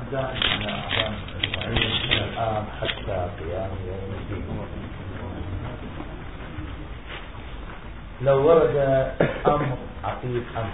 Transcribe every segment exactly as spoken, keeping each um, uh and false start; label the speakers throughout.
Speaker 1: دائما على أعلام المعين من الآن حتى قيام يوم الدين. لو ورد أمر عقيد أمر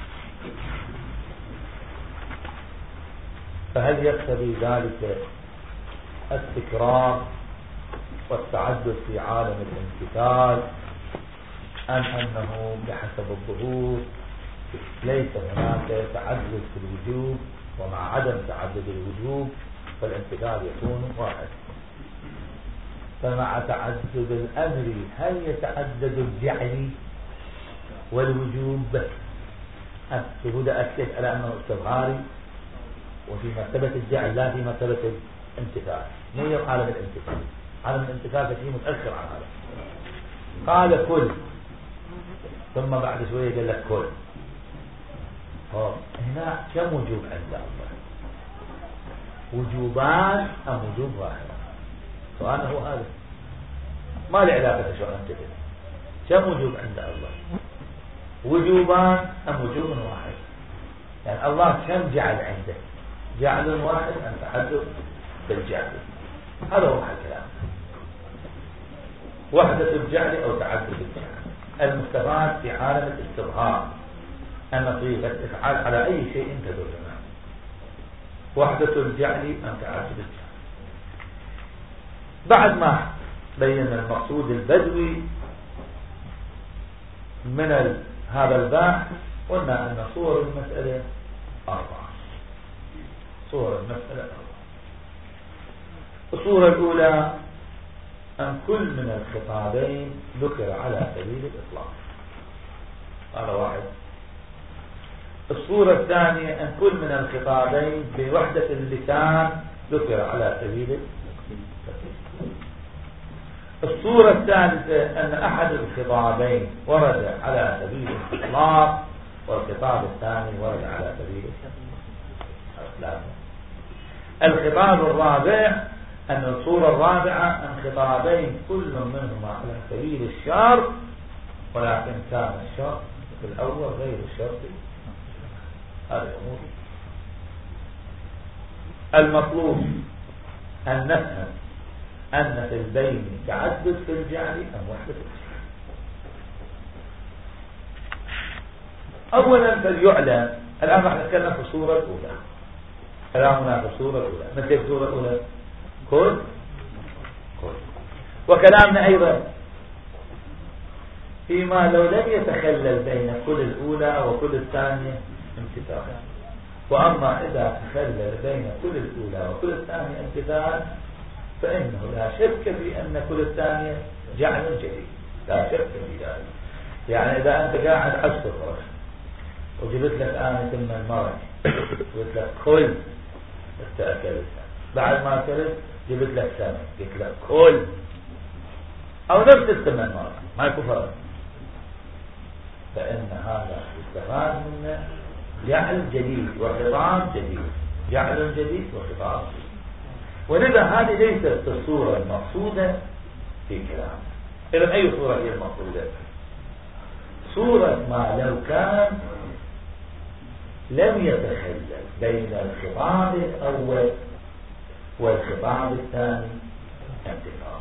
Speaker 1: فهل يقتضي ذلك التكرار والتعدد في عالم الامتثال أم أنه بحسب الظهور ليس هناك تعدد في الوجوب، ومع عدم تعدد الوجوب فالامتثال يكون واحد؟ فمع تعدد الأمر هل يتعدد الجعل والوجوب؟ بدأ أكد على أنه استظهاري وفي مرتبة الجعل لا في مرتبة الامتثال. مو عالم الامتثال، عالم الامتثال فيه متأخر عن هذا. قال كل، ثم بعد شوية قال لك كل. هنا كم وجوب عند الله؟ وجوبان أم وجوب واحد؟ سؤال هو هذا، ما له علاقة شو أنت كده. كم وجوب عند الله؟ وجوبان أم وجوب واحد؟ يعني الله كم جعل عنده؟ جعل واحد أم تعدد بالجعل؟ هذا هو الكلام، وحدة الجعل أو تعدد الجعل. المستفاد في عالم الاستظهار أن صيغة الإفعال على أي شيء تدل معه، وحدة الجعل أم تعدد الجعل. بعد ما بينا المقصود البدوي من هذا البحث قلنا أن صور المسألة أربعة. صور المسألة أربعة. الصورة الأولى أن كل من الخطابين ذكر على سبيل الإطلاق، هذا واحد. الصورة الثانية أن كل من الخطابين بوحدة اللسان ذكر على سبيل التثبيت. الصورة الثالثة أن أحد الخطابين ورد على سبيل الإطلاق والخطاب الثاني ورد على سبيل الإطلاق. الخطاب الرابع أن الصورة الرابعة أن خطابين كل منهما على سبيل الشرط، ولكن كان الشرط في الأول غير الشرط. هذه الأمور المطلوب أن نفهم أن في البين تعدد في الجعل أم وحدة الجعل. أولا فليعلم، الآن راح نتكلم في الصورة الأولى. كلامنا في الصورة الأولى مثل الصورة الأولى كل كل، وكلامنا أيضا فيما لو لم يتخلل بين كل الأولى وكل الثانية امتثال، وأما إذا تخلل بين كل الأولى وكل الثانية امتثال فإنه لا شك في أن كل الثانية جعل جديد، لا شك في ذلك. يعني إذا أنت قاعد عصر وجبت لك آنة من المرق قلت لك كل استأكلت، بعد ما أكلت جبت لك سمك قلت لك كل، أو نفس الثمن مرق ما يكون فرق، فإن هذا يستفاد منه جعل جديد وخطاب جديد، جعل جديد وخطاب جديد. ولذا هذه ليست الصورة المقصودة في كلام. إذن أي صورة هي المقصودة؟ صورة ما لو كان لم يتخلل بين الخطاب الأول والخطاب الثاني امتثال.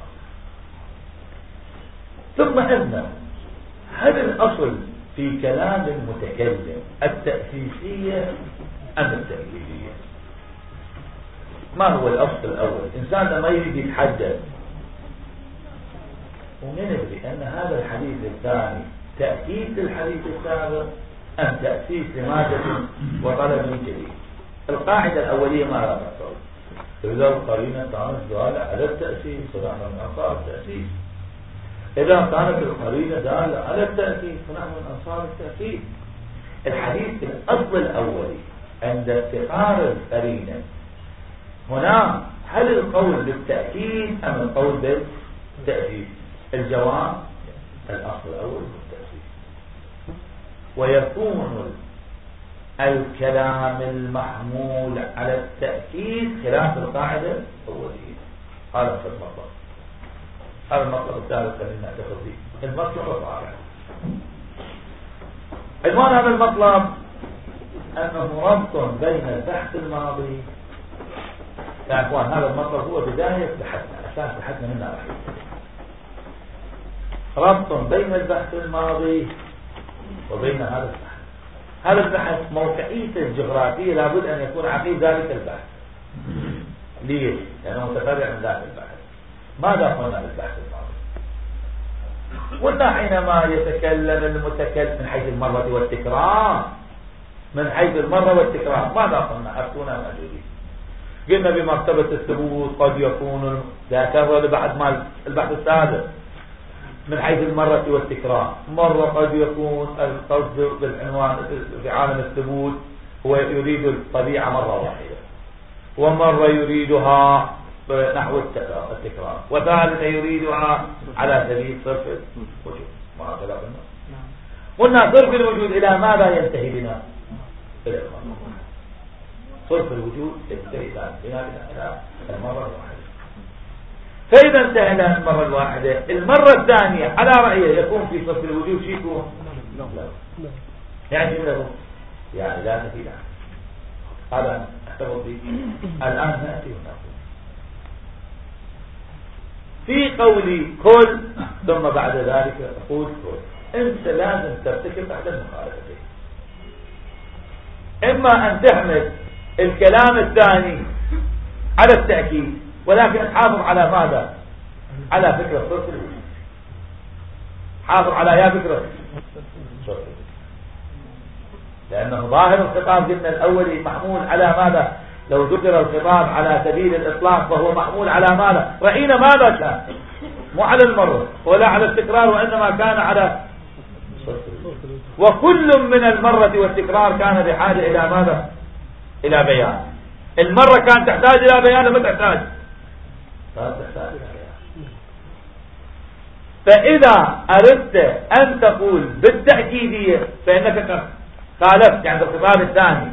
Speaker 1: ثم أنه هل الأصل في كلام المتكلم التأسيسية أم التكليفية؟ ما هو الأصل الأول؟ إنسان لما يريد يتحدث وندري أن هذا الحديث الثاني تأكيد للحديث السابق أم تأسيس لمادة وطلب جديد. القاعدة الأولية ما لا تحصل إذا القرينة كانت دالة على التأسيس فنحن من أنصار التأسيس، إذا كانت القرينة دالة على التأسيس فنحن من أنصار التأسيس. الحديث الأصل الأولي عند افتقار القرينة هنا هل القول بالتأكيد أم القول بالتأسيس؟ الجواب الأصل الأول بالتأسيس. ويكون الكلام المحمول على التأكيد خلاف القاعدة الأولية. هذا في المطلب. هذا المطلب الثالث الذي نعتقد فيه. المطلب الرابع عنوان هذا المطلب أنه ربط بين البحث الماضي يا اخوان هذا المطلب هو بداية بحثنا، اساس بحثنا منها راح ربط بين البحث الماضي وبين هذا البحث. هذا البحث موقعيته الجغرافية لابد ان يكون عقيم ذلك البحث. ليش؟ لانه متفرع من ذاك البحث. ماذا قلنا بالبحث الماضي؟ قلنا حينما يتكلم المتكلم من حيث المرة والتكرار، من حيث المرة والتكرار ماذا قلنا؟ أفتونا موجودين. قلنا بمرتبة الثبوت قد يكون ذاكر بعد ما البحث السادس من حيث المرة والتكرار. مرة قد يكون القصد بالعنوان في عالم الثبوت هو يريد الطبيعة مرة واحدة، ومرة يريدها نحو التكرار، وثالثة يريدها على سبيل صرف الوجود. ما هكذا قلنا؟ قلنا صرف الوجود إلى ماذا ينتهي بنا؟ إلى المرة. صرف الوجود ينتهي بنا إلى المرة الواحدة. فإذا انتهينا المرة الواحدة، المرة الثانية على رأيه يكون في صرف الوجود شيء يكون؟ لا. يعني له يعني لا تفيد عنه. هذا احتفظ به. الآن نأتي ونقول في قولي كل ثم بعد ذلك أقول كل. أنت لازم ترتكب أحد المخالفتين. إما أن تحمل الكلام الثاني على التأكيد ولكن تحافظ على ماذا؟ على فكرة صرف الوجود. حافظ على يا فكرة صرف الوجود، لأنه ظاهر الخطاب قلنا الأولي محمول على ماذا؟ لو ذكر الخطاب على سبيل الإطلاق فهو محمول على ماذا؟ رأينا ماذا كان؟ مو على المرة ولا على التكرار، وإنما كان على صرف الوجود. وكل من المرة والتكرار كان بحاجة إلى ماذا؟ إلى بيان. المرة كانت تحتاج إلى بيان لما تحتاج تحتاج إلى بيان. فإذا أردت أن تقول بالتأكيدية فإنك خالفت عند الخطاب الثاني،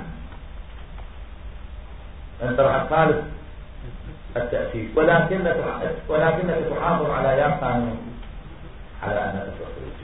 Speaker 1: أنت راح تخالف التأكيد، ولكنك ولكنك تحافظ على يا قانون على أنك تصل.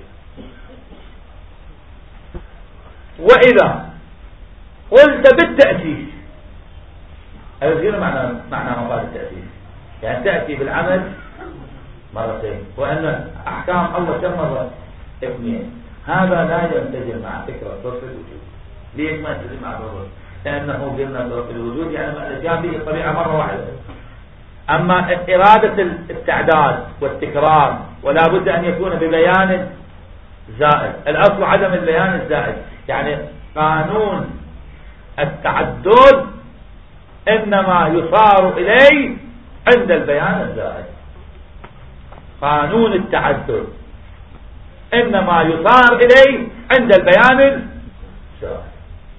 Speaker 1: وإذا قلت بالتأكيد، هذا معنى معنى مقال التأكيد، يعني تأتي بالعمل مرتين، وأن أحكام أول كم مرة؟ اثنين. هذا لا ينتجم مع فكرة صرف الوجود. ليش ما ينتجم مع الوجود؟ لأنه قلنا صرف الوجود يعني جاء به الطبيعة مرة واحدة. أما إرادة التعداد والتكرار ولا بد أن يكون ببيان زائد. الأصل عدم البيان الزائد، يعني قانون التعدد إنما يصار إليه عند البيان الزائد. قانون التعدد إنما يصار إليه عند البيان الزائد.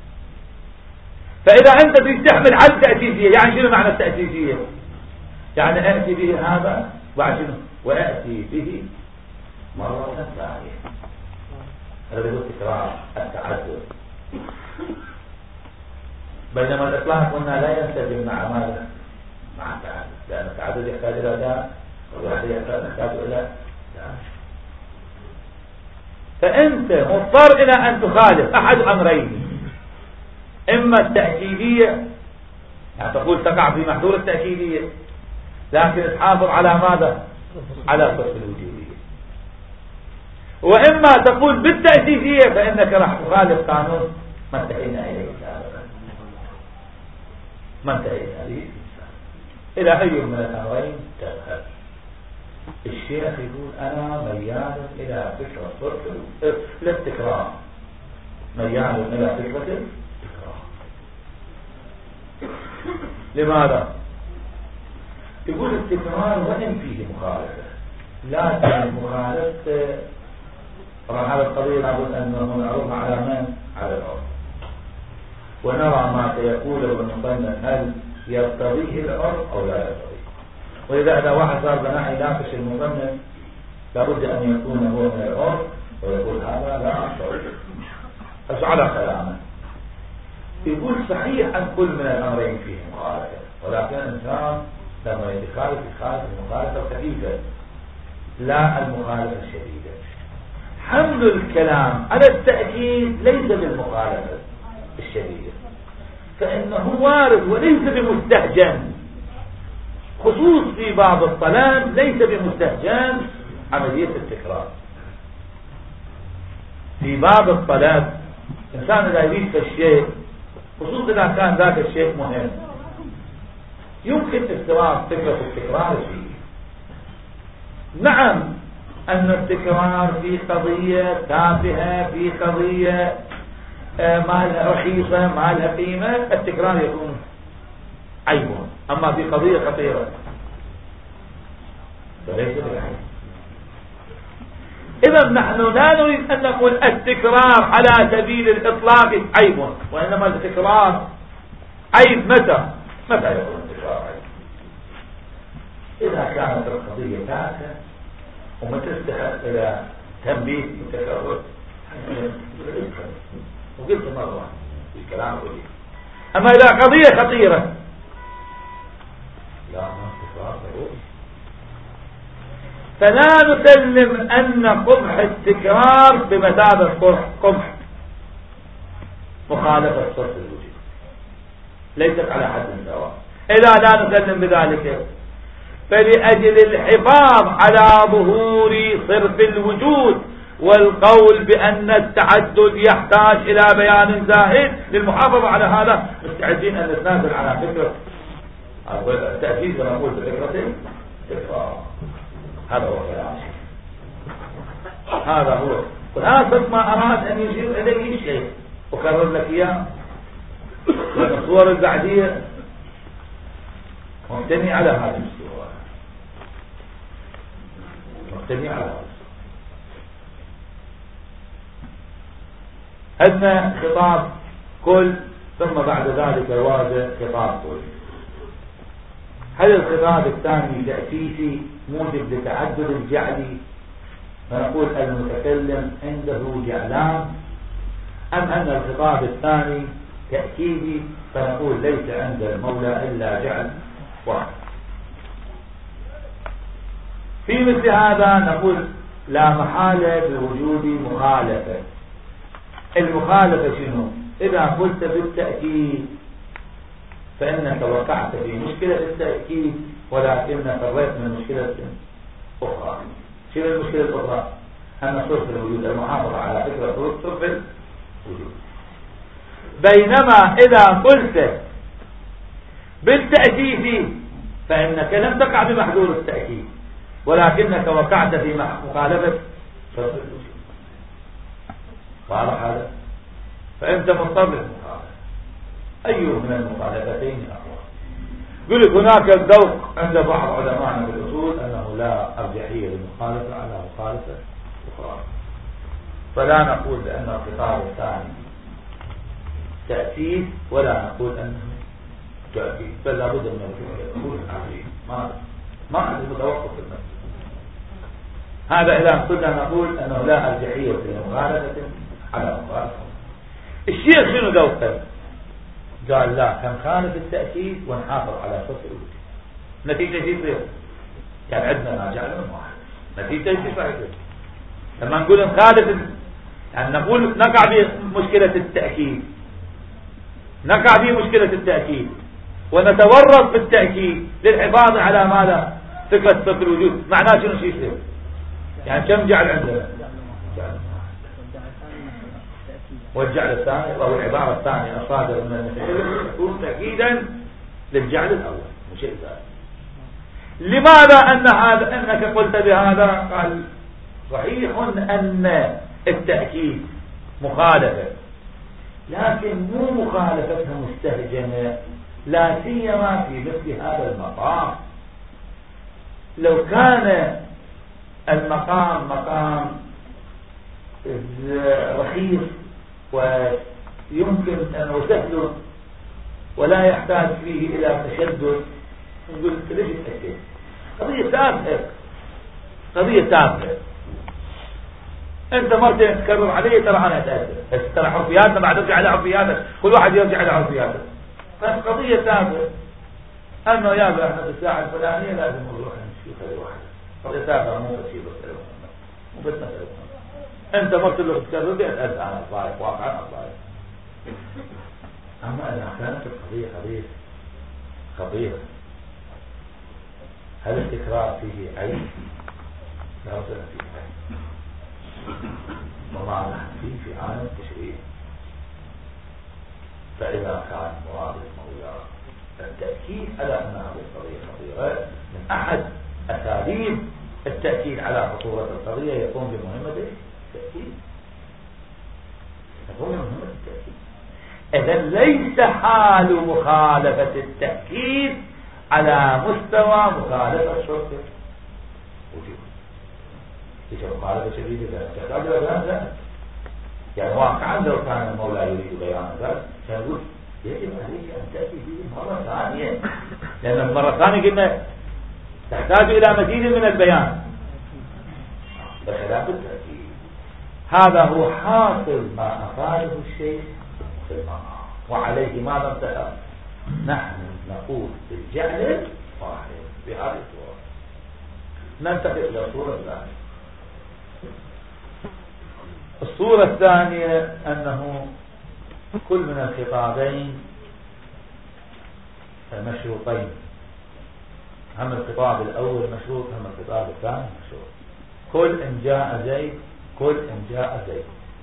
Speaker 1: فإذا أنت تستحمل على التأسيسية، يعني شنو معنى التأسيسية؟ يعني أأتي به هذا وعشنه وأأتي به مرة ثانية. هذا هو تكرار التعدد. بينما الإطلاق قلنا لا ينسجم مع ماذا؟ مع التعدد، لأن التعدد يحتاج إلى داء والوحدة يحتاج إلى داء. فأنت مضطر إلى أن تخالف أحد أمرين، إما التأكيدية، يعني تقول تقع في محظور التأكيدية لكن تحافظ على ماذا؟ على صرف الوجودية. وإما تقول بالتأسيسية فإنك راح تخالف قانون ما انتهينا إليه سابقا، ما انتهينا إليه إلى أي من الأمرين تذهب. الشيخ يقول أنا ميال إلى فكرة صرف التكرار، ميال إلى فكرة التكرار. لماذا؟ يقول التكرار وإن فيه مخالفة، لكن المخالفة طبعا هذا القضية لابد أنه نعرضها على من؟ على العرف، ونرى ما سيقوله المصنف هل يرتضيه العرف أو لا يرتضيه. وإذا إذا واحد صار بناء يناقش المصنف لابد أن يكون هو من العرف ويقول هذا لا أرتضيه. بس على كلامه يقول صحيح أن كل من الأمرين فيه مخالفة، ولكن الإنسان لما يتخالف يخالف المخالفة الخفيفة لا المخالفة الشديدة. حمل الكلام على التأكيد ليس بالمخالفة الشديدة، فإنه وارد وليس بمستهجن خصوص في باب الطلب ليس بمستهجن عملية التكرار. في باب الطلب إنسان إذا يريد الشيء خصوصا إذا كان ذاك الشيء مهم يمكن استمرار فكرة التكرار فيه. نعم أن التكرار في قضية تافهة، في قضية ما لها رخيصة ما لها قيمة، التكرار يكون عيب، أما في قضية خطيرة فليس بالعيب. إذا نحن لا نريد أن نقول التكرار على سبيل الإطلاق عيب، وإنما التكرار عيب متى متى يكون التكرار عيب؟ إذا كانت القضية تافهة وما تستحق إلى تنبيه وتكرر. وقلت مرة في الكلام قليل. أما إذا قضية خطيرة لا ما تكرار ضروري. فلا نسلم أن قبح التكرار بمثابة قبح مخالفة صرف الوجود، ليست على حد سواء. إذا لا نسلم بذلك فلأجل الحفاظ على ظهور صرف الوجود والقول بأن التعدد يحتاج إلى بيان زاهد، للمحافظة على هذا مستعدين أن نتنازل على فكرة التأكيد ونقول بفكرة التكرار. هذا هو كلامي، هذا هو خلاصة ما أراد أن يشير إليه الشيء. أكرر لك إياه لأن الصور البعدية مبتني على هذه الصور، مبتني على هذا. أدنى خطاب كل، ثم بعد ذلك واجه خطاب كل. هل الخطاب الثاني تأسيسي موجب لتعدد الجعل فنقول المتكلم عنده جعلان، أم أن الخطاب الثاني تأكيدي فنقول ليس عند المولى إلا جعل واحد؟ في مثل هذا نقول لا محالة بوجود مخالفة. المخالفة شنو؟ إذا قلت بالتأكيد فإنك وقعت في مشكلة التأكيد ولكن فريت من مشكلة أخرى. شنو المشكلة الأخرى؟ أن صرف الوجود المحافظة على فكرة صرف الوجود. بينما إذا قلت بالتأكيد فإنك لم تقع بمحذور التأكيد ولكنك وقعت في مخالفة صرف الوجود. واضح هذا؟ فأنت مضطر للمخالفة. أي من المخالفتين أقوى؟ يقول لك هناك الذوق عند بعض علماءنا في الأصول أنه لا أرجحية للمخالفة على مخالفة أخرى، فلا نقول بأن الخطاب الثاني تأسيس ولا نقول أنه تأكيد، بل لابد من الأصول العقلية. ما ما عندي متوقف في النفس. هذا إذا كنا نقول أنه لا أرجحية للمخالفة على مخالفة. الشيخ شنو ذوقه؟ قال لا كان خالف التأكيد ونحافظ على صرف الوجود. نتيجة شيء صير يعني عندنا ما جعل من واحد، نتيجة شيء صحيح. لما نقول نخالف يعني نقول نقع بمشكلة التأكيد، نقع بمشكلة التأكيد ونتورط بالتأكيد للحفاظ على ماذا؟ فكرة صرف الوجود. معناه شنو شيء صير؟ يعني كم جعل عندنا؟ جعل. والجعل الثاني وهو العبارة الثانية الصادرة من المتكلم تكون تأكيدا للجعل الأول مش الثاني. لماذا أن هذا أنك قلت بهذا؟ قال صحيح أن التأكيد مخالفة لكن مو مخالفتها مستهجنة، لا سيما في مثل هذا المقام. لو كان المقام مقام رخيص ويمكن أن يسهل ولا يحتاج فيه إلى تشدد نقول ليش التأكيد؟ قضية تافهة، قضية تافهة. أنت مرتين تكرر علي ترى أنا أتأثر، ترى حرفياتنا بعد ارجع على حرفياتك، كل واحد يرجع على حرفياتك. بس قضية تافهة أنه يا أبا احنا في الساعة الفلانية لازم نروح نشوف هذه واحدة. قضية تافهة مو بس شيء بس مو بس مسألة. أنت مرت له تكرر دي أتأذى عن الضائف واقع عن الضائف. أما إذا كانت القضية قضية خطيرة هل التكرار فيه عيب؟ لا أصل فيه عيب، وما نحن فيه في عالم التشريع. فإذا كان مراد المولى التأكيد على أن هذه القضية خطيرة، من أحد أساليب التأكيد على خطورة القضية يقوم بمهمة التأكيد، يقوم بمهمة التأكيد. إذن ليس حال مخالفة التأكيد على مستوى مخالفة الشرط وجود. ليس مخالفة شديدة تحتاج إلى بيان ذلك. يعني واقعا لو كان المولى يريد بيان ذلك كان يقول يجب عليك أن تأتي به مرة ثانية، لأن المرة الثانية قلنا تحتاج إلى مزيد من البيان بخلاف التأكيد. هذا هو حاصل ما أفاده الشيخ في المقام، وعليه ماذا انتهى؟ نحن نقول بالجعل واحد بهذه الصورة. ننتقل إلى الصورة الثانية. الصورة الثانية أنه كل من الخطابين مشروطين، هم الخطاب الأول مشروط هم الخطاب الثاني مشروط. كل إن جاء زيد، كل إن جاء زيد.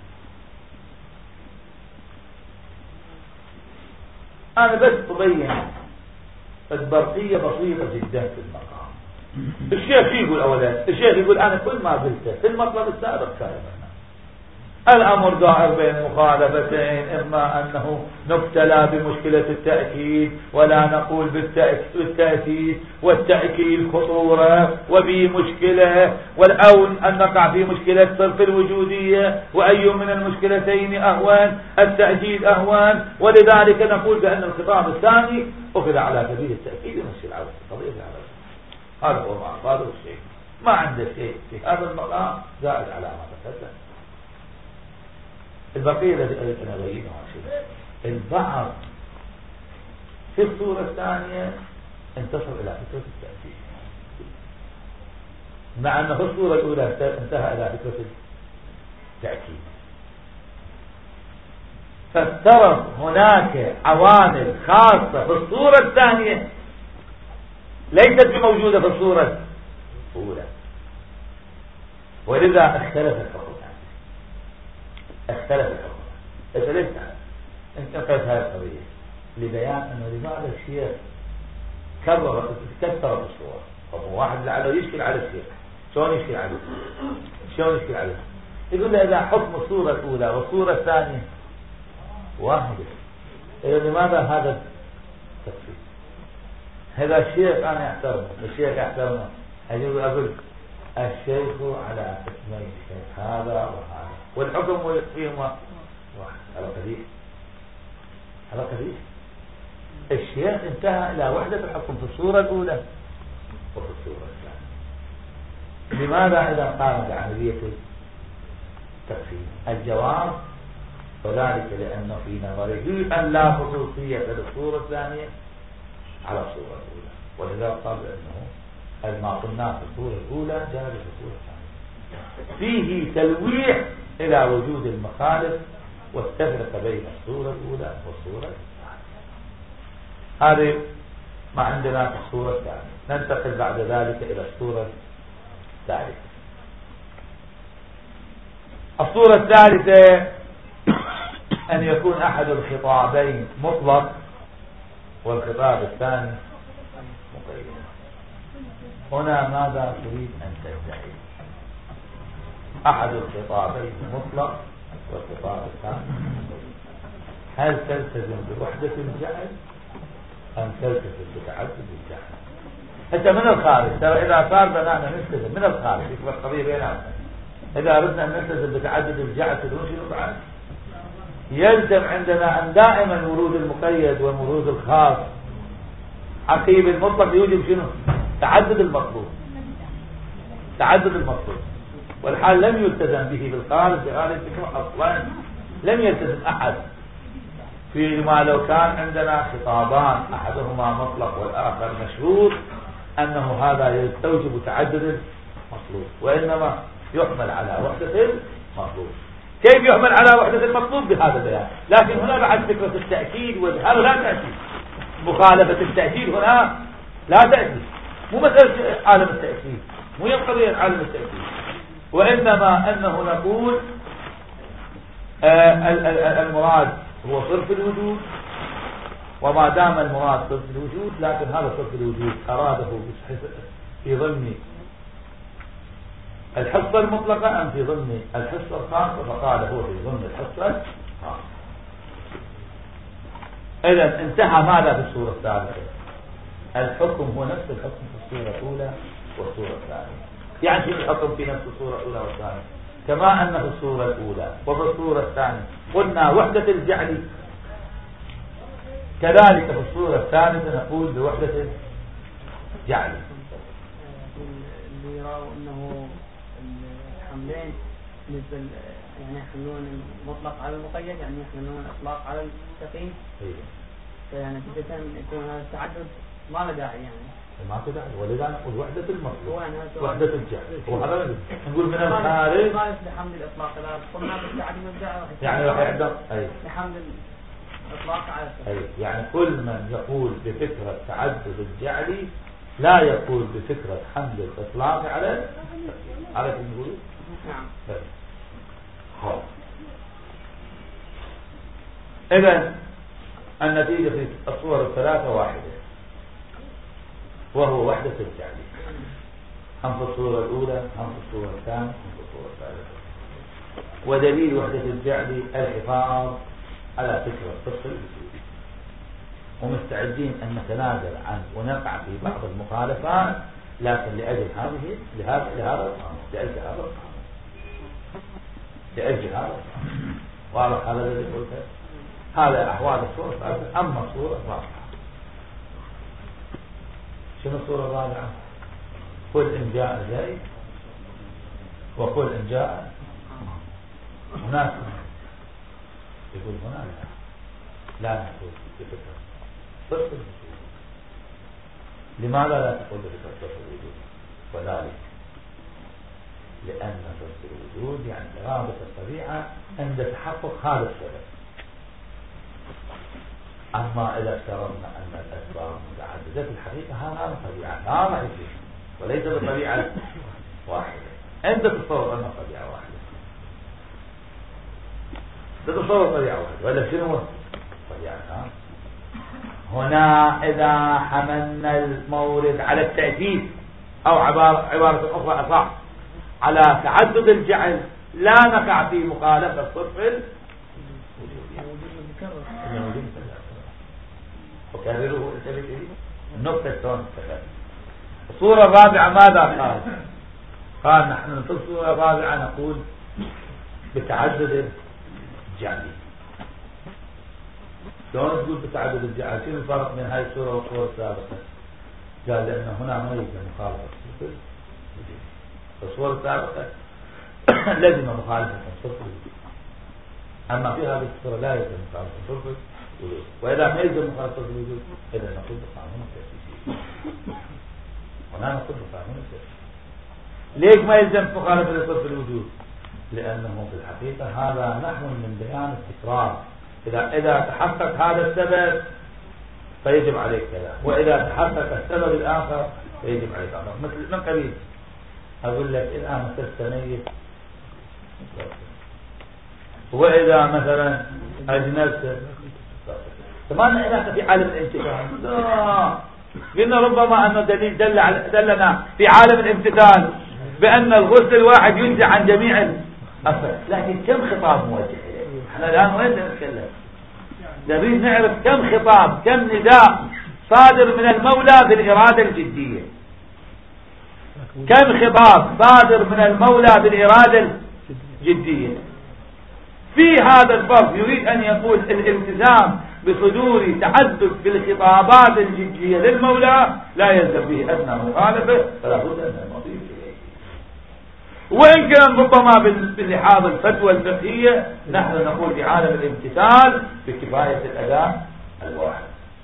Speaker 1: أنا بس أبين البرقية بسيطة جدا في المقام. الشيخ يقول أولا، الشيخ يقول أنا كل ما قلته في المطلب السابق سابقا الأمر دائر بين مخالفتين، إما أنه نبتلى بمشكلة التأكيد ولا نقول بالتأكيد والتأكيد خطورة وبه مشكلة، أو أن نقع في مشكلة صرف الوجودية، وأي من المشكلتين أهوان، التأكيد أهوان، ولذلك نقول بأن الخطاب الثاني أخذ على سبيل التأكيد ونشي العوض قضية العوض. هذا هو ما أفاده الشيء، ما عنده شيء في هذا المقام زائد على ما تقدم. البقية التي أريد أن أبينها شيء، البعض في الصورة الثانية انتصر إلى فكرة التأكيد، مع أن في الصورة الأولى انتهى إلى فكرة التأكيد. فافترض هناك عوامل خاصة في الصورة الثانية ليست بموجودة في الصورة الأولى، ولذا اختلف الحكم. اختلف الحكم. ليس انتقلت هذه القضية لبيان أنه لماذا الشيخ كرر كثر الصور. فهو واحد لعله يشكل على الشيخ. شلون يشكل عليه؟ شلون يشكل عليه؟ يقول له إذا حكم الصورة الأولى والصورة الثانية واحدة، إذا لماذا هذا التفصيل؟ هذا الشيخ أنا أحترمه، الشيخ أحترمه. أجل أقول الشيخ على اسمين، الشيخ هذا وهذا، والحكم فيهما واحد. هذا قديح، هذا قديح. الشيخ انتهى إلى وحدة الحكم في الصورة الأولى وفي الصورة الثانية. لماذا إذا قام بعملية التقسيم؟ الجواب وذلك لأنه في نظره أن لا خصوصية للصورة الثانية على الصورة الأولى، ولذا قال بأنه ما قلنا في الصورة الأولى جاء في الصورة الثانية. فيه تلويح إلى وجود المخالف والتفرقة بين الصورة الأولى والصورة الثانية. هذه ما عندنا في الصورة الثانية. ننتقل بعد ذلك إلى الصورة الثالثة. الصورة الثالثة أن يكون أحد الخطابين مطلق والخطاب الثاني مقيد. هنا ماذا تريد أن تدعي؟ أحد الخطابين مطلق والخطاب الثاني مقيد. هل تلتزم بوحدة الجعل أم تلتزم بتعدد الجعل؟ حتى من الخارج ترى إذا صار بنانا نلتزم من الخارج يكبر قضية بيننا. إذا أردنا أن نلتزم بتعدد الجعل تدون شنو بعد؟ يلزم عندنا أن دائما ورود المقيد وورود الخاص عقيب المطلق يوجب شنو؟ تعدد المطلوب، تعدد المطلوب. والحال لم يلتزم به بالخارج بغالب أصلا لم يلتزم أحد. فيما لو كان عندنا خطابان أحدهما مطلق والآخر مشروط أنه هذا يستوجب تعدد المطلوب، وإنما يحمل على وحدة المطلوب. كيف يحمل على وحدة المطلوب؟ بهذا البيان. لكن هنا بعد فكرة التأكيد والهذا لا تأتي. مخالفة التأكيد هنا لا تأتي. مو مسألة عالم التأكيد، مو قضية عالم التأكيد، وإنما أنه نقول آه المراد هو صرف الوجود، وما دام المراد صرف الوجود، لكن هذا صرف الوجود أراده في ضمن الحصة المطلقة أم في ضمن الحصة الخاصة، فقال هو في ضمن الحصة الخاصة. إذا انتهى ماذا في الصورة الثالثة؟ الحكم هو نفس الحكم في الصورة الأولى والصورة الثانية. يعني الحكم في نفس الصورة الأولى والثانية كما أن في الصورة الأولى وفي الصورة الثانية قلنا وحدة الجعل، كذلك في الصورة الثالثة نقول بوحدة الجعل.
Speaker 2: اللي يروا أنه الحملين مثل يعني يحملون المطلق على المقيد، يعني يحملون الإطلاق على التقييد، يعني نتيجة يكون هذا التعدد ما له داعي، يعني
Speaker 1: ما له داعي، ولذا نقول وحدة المطلق وحدة الجعل. وهذا نقول من الخارج
Speaker 2: ما يصلح حمل الإطلاق، إذا قلنا بالتعدد والجعل
Speaker 1: يعني راح يعدم أي
Speaker 2: لحمل الإطلاق على التقييد.
Speaker 1: أي يعني كل من يقول بفكرة تعدد الجعل لا يقول بفكرة حمل الإطلاق على على المقول.
Speaker 2: نعم.
Speaker 1: إذن النتيجة في الصور الثلاثة واحدة، وهو وحدة الجعل، هم في الصورة الأولى هم في الصورة الثانية هم في الصورة الثالثة. ودليل وحدة الجعل الحفاظ على فكرة فصل الوجود، ومستعدين أن نتنازل عنه ونقع في بعض المخالفات، لكن لأجل هذه لهذا لهذا القانون لأجل هذا القانون لأجل هذا القانون. واضح هذا الذي قلته؟ هذا أحوال الصورة الثالثة. أما الصورة الرابعة، شنو الصورة الرابعة؟ قل إن جاء زيد وقل إن جاء هناك، يقول هناك لا نقول بفكرة صرف الوجود. لماذا لا تقول بفكرة صرف الوجود؟ وذلك لأن صرف الوجود يعني إرادة الطبيعة عند تحقق هذا السبب. أما إذا افترضنا أن الأسباب متعددة في الحقيقة هذا طبيعة هذا يصير وليس بطبيعة واحدة. أنت تتصور أنها طبيعة واحدة، تتصور طبيعة واحدة، ولا شنو طبيعة ها؟ هنا إذا حملنا المورد على التأكيد أو عبارة, عبارة أخرى أصح على تعدد الجعل، لا نقع في مخالفة صرف الوجود. وكرره النقطة الثانية. الصورة الرابعة ماذا قال؟ قال نحن في الصورة الرابعة نقول بتعدد الجعل. شلون تقول بتعدد الجعل؟ شنو الفرق بين هاي الصورة والصورة السابقة؟ قال لأن هنا ما يمكن مخالفة الصورة السابقة لازم مخالفة صرف الوجود، أما في هذه الصورة لا يلزم مخالفة صرف الوجود. وإذا ما يلزم مخالفة صرف الوجود إذا نقول بقانون التأسيسي. هنا نقول بقانون التأسيسي. ليش ما يلزم مخالفة صرف الوجود؟ لأنه في الحقيقة هذا نحو من بيان التكرار. إذا إذا تحقق هذا السبب فيجب عليك كذا، وإذا تحقق السبب الآخر فيجب عليك كذا. مثل من قبيل أقول لك الآن مسست ميت، وإذا مثلا أجنبت تمام علاقة في عالم الامتثال. لا، قلنا ربما أنه دليل دل على دلنا في عالم الامتثال بأن الغسل الواحد ينزع عن جميع الأثر، لكن كم خطاب موجه إليه؟ احنا الآن وين نتكلم؟ نريد نعرف كم خطاب كم نداء صادر من المولى بالإرادة الجدية، كم خطاب صادر من المولى بالإرادة الجدية. في هذا الفرق يريد أن يقول الالتزام بصدور تعدد في الخطابات الجدية للمولى لا يلزم به أدنى مخالفة، فلا بد أن نضيف إليه. وإن كان ربما بلحاظ الفتوى الفقهية نحن نقول بعالم الامتثال بكفاية الأداء الواحد.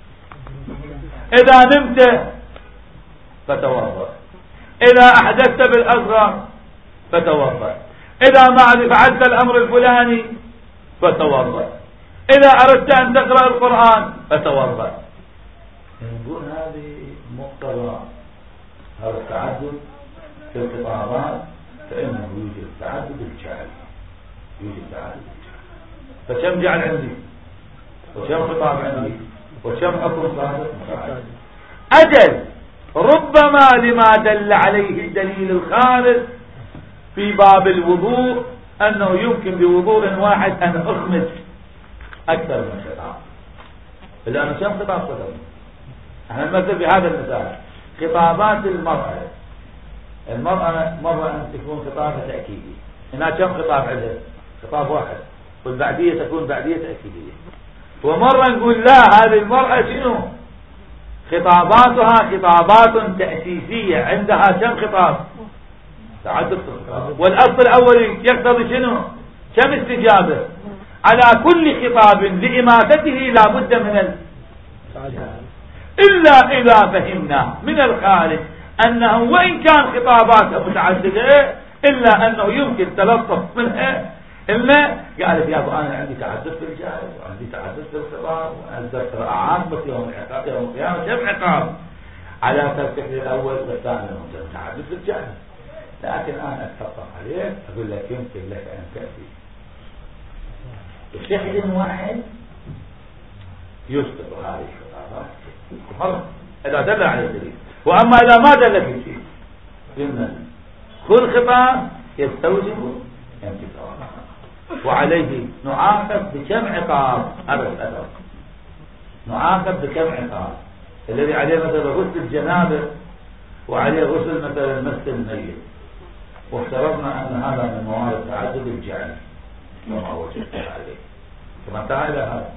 Speaker 1: إذا نمت فتوضأ، إذا أحدثت بالأصغر فتوضأ، إذا ما فعلت الأمر الفلاني فتوضأ، إذا أردت أن تقرأ القرآن فتوضأ. نقول هذه مقتضى هذا التعدد في الخطابات فإنه يوجد تعدد الجعل، يوجد تعدد الجعل. فكم جعل عندي وكم خطاب عندي وكم حكم صادق متعدد. أجل ربما لما دل عليه الدليل الخارج في باب الوضوء أنه يمكن بوضوء واحد أن أخمس أكثر من خطاب، لأنه كم خطاب صدق. احنا نمثل بهذا المثال خطابات المرأة. المرأة مرة أن تكون خطابة تأكيدي، هنا كم خطاب عندها؟ خطاب واحد، والبعدية تكون بعدية تأكيدية. ومرة نقول لا، هذه المرأة شنو خطاباتها خطابات تأسيسية، عندها كم خطاب؟ تعدد الخطاب. والأصل الأول يقتضي شنو؟ كم استجابة؟ على كل خطاب لإماتته لا بد من ال... إلا إذا فهمنا من الخارج أنه وإن كان خطاباتها متعددة إلا أنه يمكن تلطف منها. إلا قالت يا أبو أنا عندي تعدد في الجاهل وعندي تعدد في الخطاب وعندي عاقبة يوم العقاب يوم القيامة كم عقاب على ترتيب الأول والثاني هم تعدد في الجاهل. لكن أنا أتفق عليه أقول لك يمكن لك أن تأتي بشكل واحد يسقط هذه الخطابات إذا دل على الدليل. وأما إذا ما دل في شيء قلنا كل خطاب يستوجب انتقام، وعليه نعاقب بكم عقاب. هذا الأثر نعاقب بكم عقاب. الذي عليه مثلا غسل الجنابة وعليه غسل مثلا مس الميت، وافترضنا أن هذا من موارد تعدد الجعل وما وجدت عليه كما انتهى إلى هذا.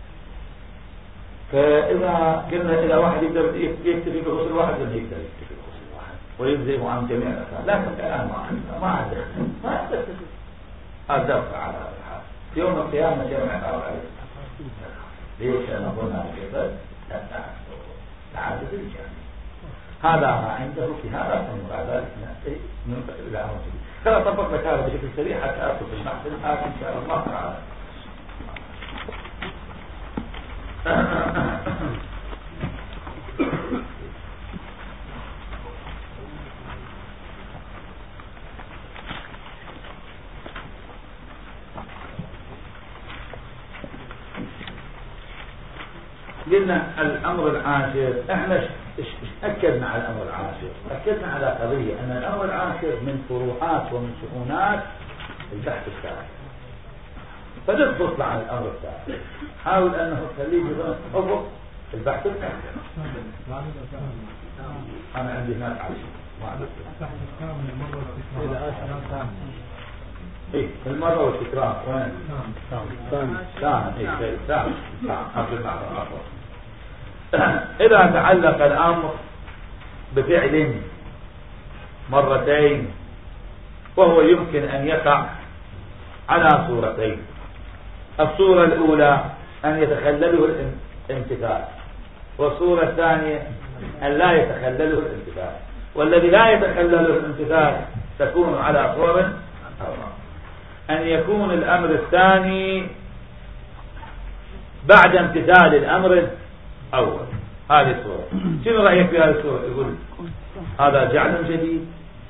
Speaker 1: فإذا قلنا إذا واحد يقدر يكتفي بغسل واحد لم يقدر يكتفي بغسل واحد ويجزئه عن جميع الأفعال، لكن الآن ما ما عندك ما عندك أدفع على هذا الحال. يوم القيامة جمع الله عليه. ليش؟ أنا قلنا بكثر تعدد الجعل. هذا ما عنده في هذا ثم بعد ذلك ننتقل إلى أمر جديد. خلنا نطبق لك هذا بشكل سريع حتى أدخل في البحث الآتي إن شاء الله تعالى. قلنا الأمر العاشر. احنا أكدنا على الأمر العاشر، أكدنا على قضية أن الأمر العاشر من فروعات ومن شؤونات البحث الثالث. فنفصل عن الأمر الثالث، حاول أنه تخليه بغنى أفق البحث الثالث. أنا عندي هناك عاشر ما عندي إيه المرة والتكرار وين؟ ثاني ثاني إيه ثاني ثاني إذا تعلق الأمر بفعل مرتين وهو يمكن أن يقع على صورتين. الصورة الأولى أن يتخلله الامتثال، والصورة الثانية أن لا يتخلله الامتثال. والذي لا يتخلله الامتثال تكون على صور أن يكون الأمر الثاني بعد امتثال الأمر الأول. هذه الصورة شنو رأيك في هذه الصورة؟ يقول هذا جعل جديد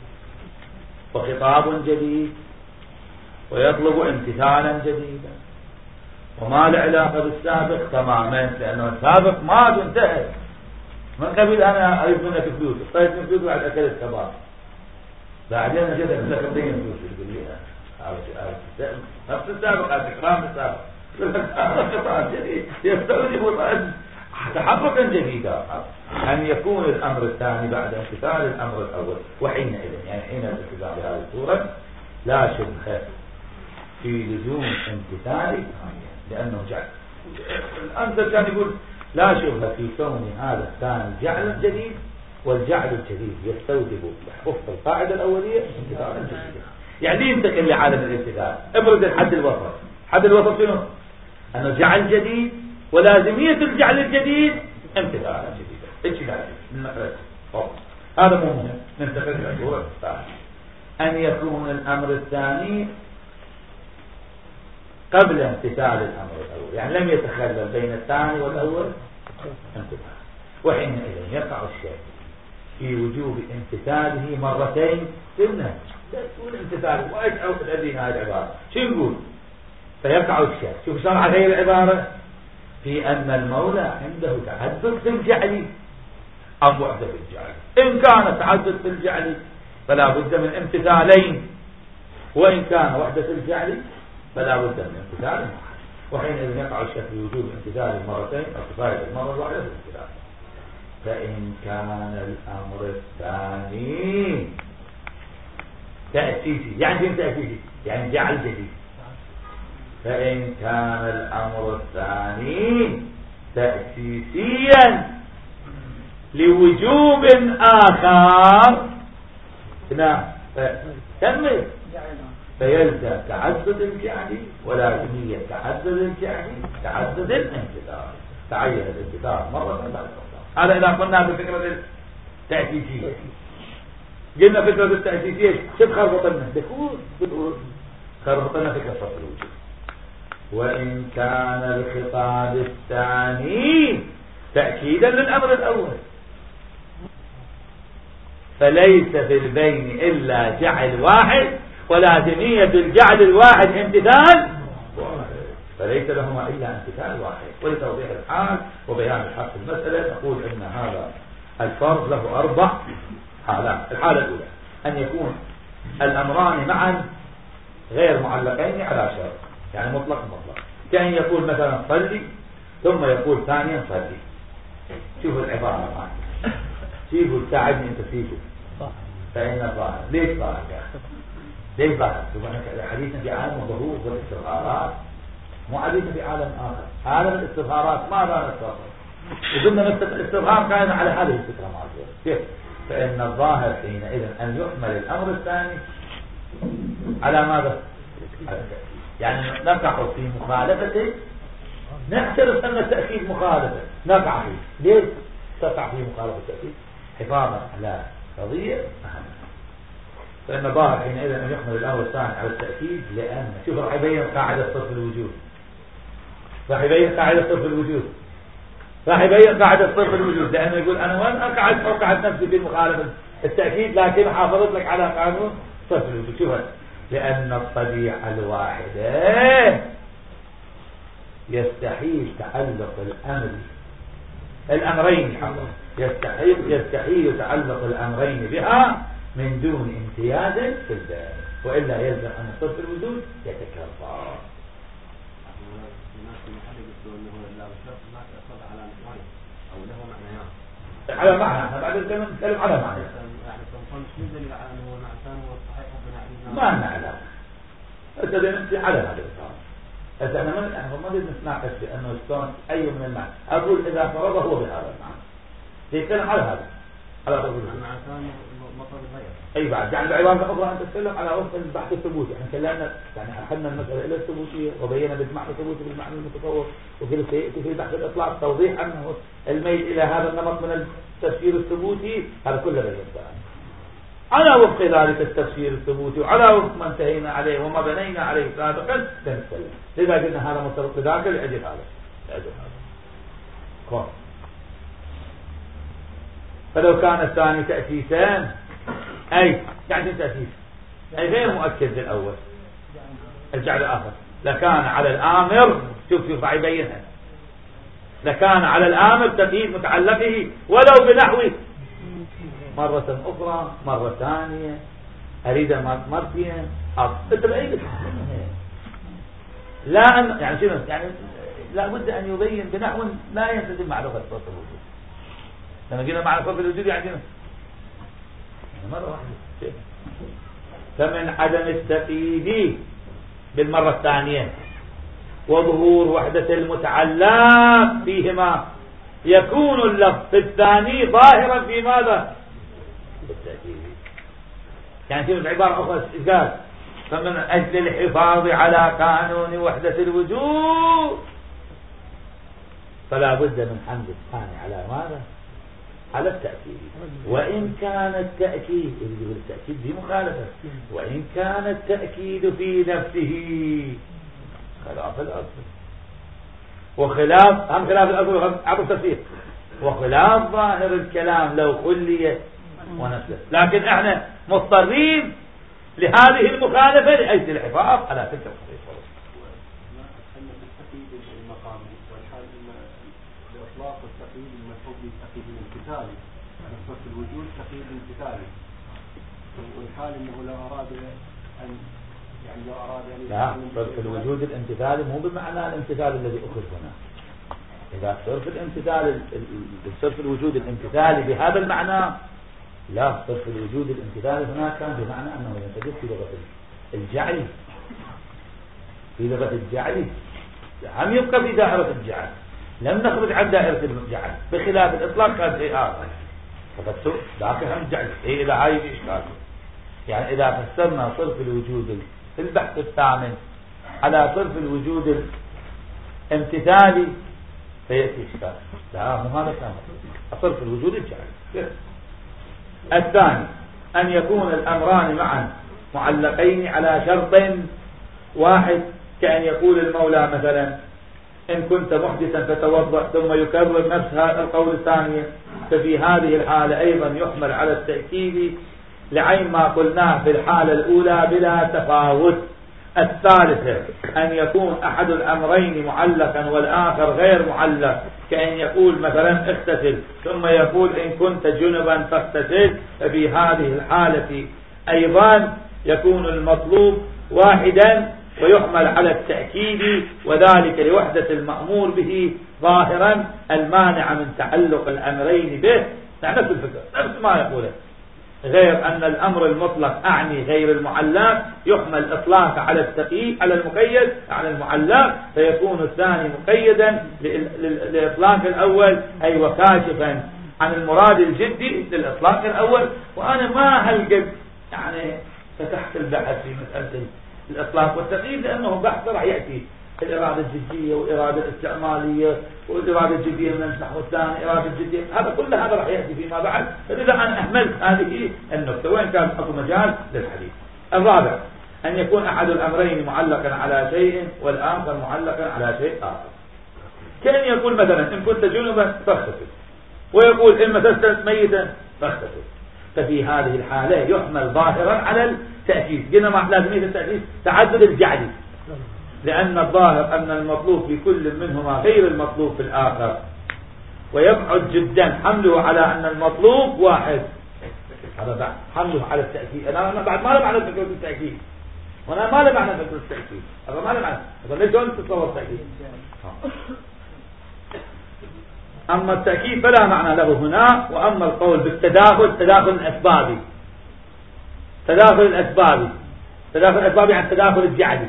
Speaker 1: وخطاب جديد ويطلب امتثالا جديدا وما له علاقة بالسابق تماما، لأنه السابق ما انتهى من قبل أنا أريد منك فلوس، طيب من فلوس بعد أكلت كبار بعدين أنا جيت أكلت كبين فلوس يقول لي نفس السابق الإكرام السابق هذا خطاب جديد يستوجب تحققا جديدا أن يكون الأمر الثاني بعد امتثال الأمر الأول. وحينئذ يعني حين الالتزام بهذه الصورة لا شبهة في لزوم امتثاله لأنه جعل. الأمثل كان يقول لا شبهة في كون هذا الثاني جعل جديد، والجعل الجديد يستوجب وفق القاعدة الأولية امتثالا جديدا. يعني ينتقل لعالم الامتثال. ابرز الحد الوسط. حد الوسط شنو؟ أنه جعل جديد ولازمية الجعل الجديد امتثالا جديدا. اجتهاد من نقرأ هذا مو مهم. ننتقل إلى الصورة الثانية أن يكون الأمر الثاني قبل امتثال الأمر الأول، يعني لم يتخلل بين الثاني والأول امتثال. وحينئذ يقع الشيء في وجوب امتثاله مرتين سنة. لا تقول امتثاله وايش او تأذين هذه العبارة شو نقول؟ فيقع الشك. شوف شرع غير العبارة في أن المولى عنده تعدد في الجعل أم وحدة في الجعل. إن كان تعدد في الجعل فلا بد من امتثالين، وإن كان وحدة الجعل فلا بد من امتثال واحد، وحينئذ يقع الشك في وجوب امتثال المرتين أو كفاية المرة الواحدة في الامتثال. فإن كان الأمر الثاني تأسيسي، يعني فين تأسيسي؟ يعني جعل جديد. فإن كان الأمر الثاني تأسيسيا لوجوب آخر نعم كمل، فيلزم تعدد الجعل ولازمية تعدد الجعل تعدد الانتظار، تعين الانتظار مرة بعد مرة. هذا إذا قلنا بفكرة التأسيسية. قلنا فكرة التأسيسية شو تخربط لنا؟ بتقول بتقول خربط لنا فكرة فصل الوجود. وإن كان الخطاب الثاني تأكيدا للأمر الأول فليس في البين إلا جعل واحد ولازمية الجعل الواحد امتثال واحد، فليس لهما إلا امتثال واحد. ولتوضيح الحال وبيان الحق في المسألة نقول أن هذا الفرض له أربع حالات. الحالة الأولى أن يكون الأمران معا غير معلقين على شرط، يعني مطلق مطلق، كأن يقول مثلا صلي ثم يقول ثانيا صلي. شوفوا العبارة معي، سيبوا ساعدني انت سيبوا فإن الظاهر ليش ظاهر؟ ليش ظاهر؟ حديثنا في عالم الظهور والاستظهارات، مو حديثنا في عالم آخر. عالم الاستظهارات ما لا نستظهر، وقلنا الاستظهار كان على هذه الفكرة معروفة. كيف؟ فإن الظاهر حينئذ أن يحمل الأمر الثاني على ماذا؟ على التأكيد. يعني نقع في مخالفته، نعترف أن التأكيد مخالفة نقع فيه. ليش تقع في مخالفة التأكيد؟ حفاظا على قضية أهم. فإن ظاهر حينئذ أن يحمل الأمر الثاني على التأكيد، لأن شوف راح يبين قاعدة صرف الوجود، راح يبين قاعدة صرف الوجود راح يبين قاعدة صرف الوجود لأنه يقول أنا وين أقعد أقعد نفسي في مخالفة التأكيد لكن حافظت لك على قانون صرف الوجود. شوف لأن الطبيعة الواحدة يستحيل تعلق الأمر الأمرين حقا يستحيل يستحيل تعلق الأمرين بها من دون امتياز في الذات، وإلا يلزم أن صرف الوجود يتكرر. على معنى احنا بعد الكلام نتكلم على معنى ما نعلم هسه نمشي على هذا الكلام. هسه انا ما احنا ما بدنا نتناقش بانه شلون اي من المعنى، اقول اذا فرضه هو بهذا المعنى يتكلم على هذا على هذا المعنى ثاني مطلب غير اي بعد. يعني بعباره اخرى انت تتكلم على وفق البحث الثبوتي. احنا تكلمنا يعني اخذنا المساله الى الثبوتيه وبينا بالمعنى الثبوتي بالمعنى المتصور، وفي في بحث الاطلاق توضيح انه الميل الى هذا النمط من التفسير الثبوتي هذا كله بينه على وفق ذلك التفسير الثبوتي وعلى وفق ما انتهينا عليه وما بنينا عليه سابقا نتكلم. لذا قلنا هذا مرتبط بذاك لاجل هذا لاجل هذا كون. فلو كان الثاني تأسيسان أي يعني تأسيس أي غير مؤكد للأول الجعل الآخر لكان على الآمر شوف شوف يبينها لكان على الآمر تقييد متعلقه ولو بنحو مرة أخرى مرة ثانية أريد مرتين أصل أي لا أن يعني شنو يعني لا بد أن يبين بنحو لا ينتزم مع لغة صوت الوجود. لما جينا مع صوت الوجود يعني مرة واحدة. فمن عدم التقييد بالمرة الثانية وظهور وحدة المتعلق فيهما يكون اللفظ في الثاني ظاهرا في ماذا؟ بالتأكيد. يعني في عبارة أخرى قال فمن أجل الحفاظ على قانون وحدة الوجود فلا بد من حمل الثاني على ماذا؟ على التأكيد. وإن كان التأكيد يقول التأكيد دي مخالفة وإن كان التأكيد في نفسه خلاف الأصل وخلاف هم خلاف الأصل عبر التفسير وخلاف ظاهر الكلام لو خلي ونسله، لكن احنا مضطرين لهذه المخالفة لأجل الحفاظ على تلك القضية.
Speaker 3: الإطلاق والتقييد المفروض بالتقييد الامتثالي، يعني صرف الوجود تقييد امتثالي، والحال انه لو اراد ان يعني لو اراد ان
Speaker 1: لا، صرف الوجود الامتثالي مو بمعنى الامتثال الذي اخذ هنا. اذا صرف الامتثال صرف الوجود الامتثالي بهذا المعنى، لا، صرف الوجود الامتثالي هنا كان بمعنى انه ينتجد في لغة الجعل، في لغة الجعل هم يبقى في دائرة الجعل، لم نخرج عن دائرة الجعل، بخلاف الإطلاق كان شيء آخر. ففتوا ذاك هم جعل إيه إلى هاي الإشكال. يعني إذا فسرنا صرف الوجود في البحث الثامن على صرف الوجود الامتثالي فيأتي إشكال. لا، مو هذا كان صرف الوجود الجعل. الثاني أن يكون الأمران معا معلقين على شرط واحد، كأن يقول المولى مثلا إن كنت محدثا فتوضأ، ثم يكرر نفس هذا القول الثاني، ففي هذه الحالة أيضا يحمل على التأكيد لعين ما قلناه في الحالة الأولى بلا تفاوت. الثالثة أن يكون أحد الأمرين معلقا والآخر غير معلق، كأن يقول مثلا اغتسل ثم يقول إن كنت جنبا فاغتسل، ففي هذه الحالة أيضا يكون المطلوب واحدا ويحمل على التأكيد، وذلك لوحدة المأمور به ظاهرا المانع من تعلق الأمرين به. نفس الفكرة، نفس ما يقوله، غير أن الأمر المطلق أعني غير المعلق يحمل إطلاق على التقييد على المقيد على المعلق، فيكون الثاني مقيدا للإطلاق الأول، أي وكاشفا عن المراد الجدي للإطلاق الأول. وأنا ما هلقد يعني فتحت البحث في مسألة الإطلاق والتقييد، لأنه بحث راح يأتي الإرادة الجدية والإرادة الاستعمالية والإرادة الجدية من النحو الثاني، إرادة الجدية، هذا كل هذا راح يأتي فيما بعد. فإذا أنا أهملت هذه النقطة وين كان أكو مجال للحديث. الرابع أن يكون أحد الأمرين معلقا على شيء والآخر معلقا على شيء آخر، كأن يقول مثلا إن كنت جنبا فاغتسل، ويقول إن مسست ميتا فاغتسل، ففي هذه الحالة يحمل ظاهرا على التأكيد. قلنا ما لازمية التأكيد تعدد الجعلي، لأن الظاهر أن المطلوب في كل منهما غير المطلوب في الآخر، ويبعد جدا حمله على أن المطلوب واحد. هذا بعد حمله على التأكيد. أنا بعد ما له معنى فكرة التأكيد، وأنا ما له معنى فكرة التأكيد، هذا ما له معنى. هذا ليش أنت تتصور التأكيد؟ أما التأكيد فلا معنى له هنا. وأما القول بالتداخل، تداخل الأسبابي، تداخل الأسبابي تداخل الأسبابي يعني التداخل الجعلي.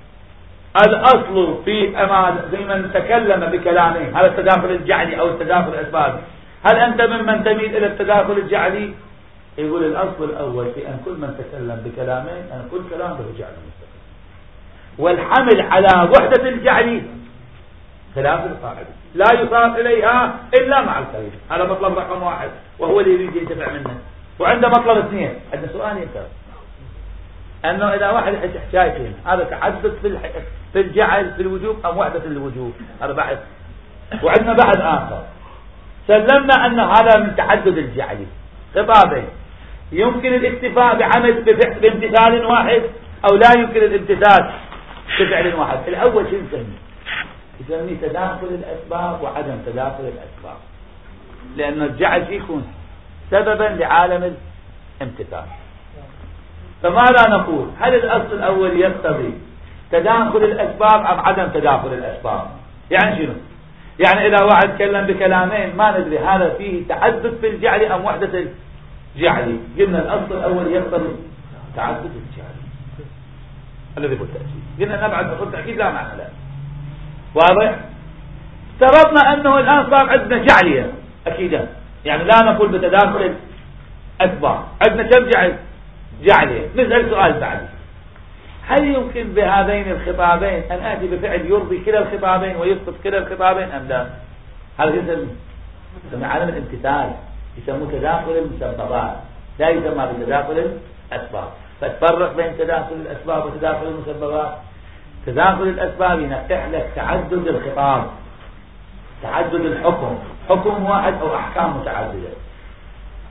Speaker 1: الأصل في أمان في من تكلم بكلامين هذا التداخل الجعلي أو التداخل الأسبابي. هل أنت ممن تميل إلى التداخل الجعلي؟ يقول الأصل الأول في أن كل من تكلم بكلامين أن كل كلام له جعل مستقل، والحمل على وحدة الجعل خلاف القاعدة، لا يصار إليها إلا مع القريب. هذا مطلب رقم واحد وهو اللي يريد ينتفع منه. وعنده مطلب اثنين، عندنا سؤال ينتفع أنه إذا واحد حكايتين، هذا تحدث في في الجعل في الوجوب أم وحدة الوجوب، هذا بعد. وعندنا بعد آخر سلمنا أن هذا من تعدد الجعل خطابين، يمكن الاكتفاء بعمل بامتثال واحد أو لا يمكن الامتثال بفعل واحد. الأول شو نسميه؟ يسميه تداخل الأسباب وعدم تداخل الأسباب، لأن الجعل يكون سببا لعالم الامتثال. فماذا نقول؟ هل الأصل الأول يقتضي تداخل الأسباب أم عدم تداخل الأسباب؟ يعني شنو؟ يعني إذا واحد تكلم بكلامين ما ندري هذا فيه تعدد في الجعل أم وحدة الجعل. قلنا الأصل الأول يقتضي تعدد الجعل الذي هو التأكيد. قلنا نبعد نقول التأكيد لا معنى له. واضح؟ افترضنا أنه الآن صار عندنا جعلية أكيدا، يعني لا نقول بتداخل الأسباب، عندنا كم جعل؟ جعلية. نسأل سؤال بعد، هل يمكن بهذين الخطابين أن آتي بفعل يرضي كلا الخطابين ويسقط كلا الخطابين أم لا؟ هذا يسمى يسمى عالم الامتثال، يسمى تداخل المسببات، لا يسمى بتداخل الأسباب. فتفرق بين تداخل الأسباب وتداخل المسببات. تداخل الأسباب ينفتح لك تعدد الخطاب، تعدد الحكم، حكم واحد أو أحكام متعددة.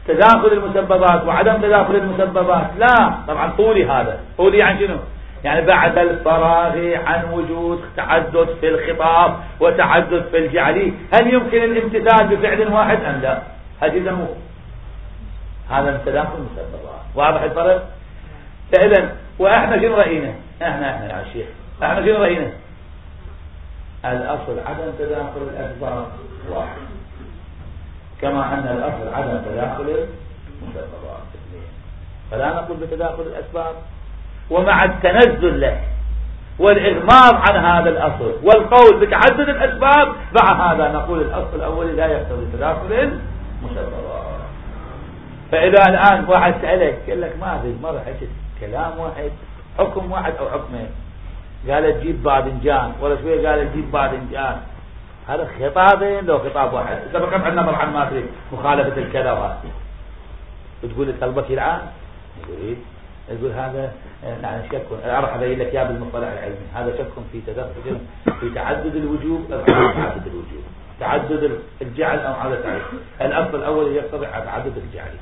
Speaker 1: تداخل المسببات وعدم تداخل المسببات، لا طبعا طولي، هذا طولي عن شنو؟ يعني بعد الفراغ عن وجود تعدد في الخطاب وتعدد في الجعلي، هل يمكن الامتثال بفعل واحد أم لا؟ هذا مو هذا تداخل المسببات. واضح الفرق؟ فإذا وإحنا شنو رأينا؟ إحنا إحنا يا شيخ إحنا شنو رأينا؟ الأصل عدم تداخل الأسباب واحد، كما أن الأصل عدم تداخل المسببات اثنين، فلا نقول بتداخل الأسباب. ومع التنزل له والإغماض عن هذا الأصل والقول بتعدد الأسباب، مع هذا نقول الأصل الأول لا يقتضي تداخل المسببات. فإذا الآن واحد سألك قال لك ما أدري مرة حكيت كلام واحد حكم واحد أو حكمين، قال تجيب باذنجان ولا شوية قال تجيب باذنجان، هذا خطابين لو خطاب واحد. سبق عندنا طبعا ما أدري مخالفة الكذا وهذا، بتقول لك قلبك يلعن، يقول يقول هذا يعني شك، أروح أبين لك يا بالمصطلح العلمي هذا شك في تدخل في تعدد الوجوب أو تعدد الوجوب، تعدد الجعل أو عدد تعدد. الأصل الأول يقتضي تعدد الجعل،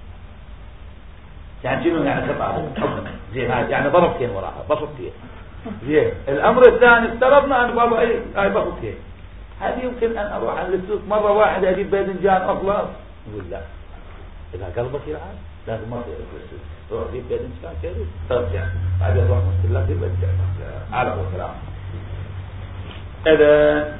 Speaker 1: يعني شنو يعني خطأ حكم زين، هذا يعني ضربتين وراها بسطتين زين. الأمر الثاني افترضنا أن بابا أي هاي بسطتين، هذه يمكن أن أروح على السوق مرة واحدة أجيب باذنجان أخلص، يقول لا إذا قلبك يلعب لازم ما تصير السوق، تروح تجيب باذنجان كذا ترجع بعدين تروح مستلات ترجع على هو كلام. إذا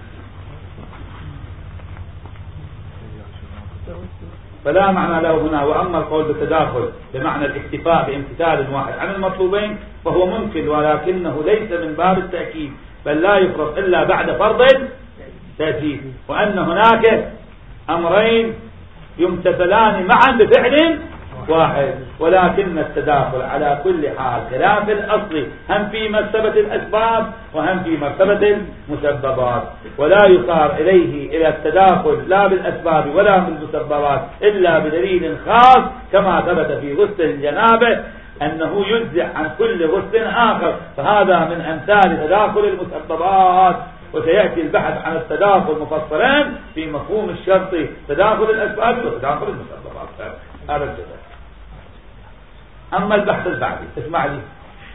Speaker 1: فلا معنى له هنا. وأما القول بالتداخل بمعنى الاكتفاء بامتثال واحد عن المطلوبين فهو ممكن، ولكنه ليس من باب التأكيد، بل لا يفرض إلا بعد فرض تأكيد، وأن هناك أمرين يمتثلان معا بفعل واحد، ولكن التداخل على كل حال خلاف الأصل هم في مرتبة الأسباب وهم في مرتبة المسببات، ولا يصار إليه إلى التداخل لا بالأسباب ولا بالمسببات إلا بدليل خاص، كما ثبت في غسل الجنابة أنه يجزع عن كل غسل آخر، فهذا من أمثال تداخل المسببات. وسيأتي البحث عن التداخل مفصلا في مفهوم الشرط تداخل الأسباب وتداخل المسببات. هذا الجزء. أما البحث البعدي اسمع لي،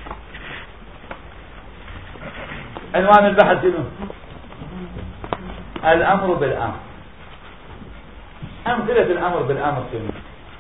Speaker 1: عنوان البحث شنو؟ الأمر بالأمر. أمثلة الأمر بالأمر شنو؟